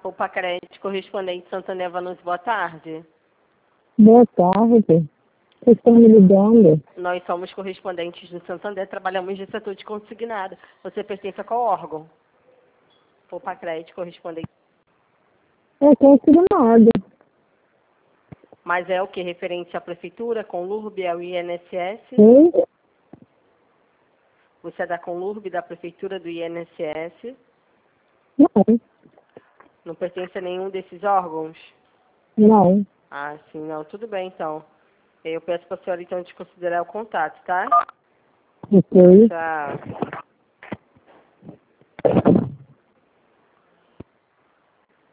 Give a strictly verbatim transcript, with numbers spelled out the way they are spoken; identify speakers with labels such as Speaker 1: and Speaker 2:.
Speaker 1: Opa Crédito, correspondente Santander Vanucci, boa tarde.
Speaker 2: Boa tarde. Vocês estão me ligando?
Speaker 1: Nós somos correspondentes do Santander, trabalhamos no setor de consignado. Você pertence a qual órgão? Opa Crédito, correspondente.
Speaker 2: É consignado.
Speaker 1: Mas é o que? Referente à prefeitura, Conlurb, ao I N S S?
Speaker 2: Sim?
Speaker 1: Você é da Conlurb, da prefeitura, do I N S S?
Speaker 2: Não.
Speaker 1: Não pertence a nenhum desses órgãos?
Speaker 2: Não.
Speaker 1: Ah, sim, não. Tudo bem, então. Eu peço para a senhora, então, desconsiderar o contato, tá?
Speaker 2: Ok.
Speaker 1: Tchau.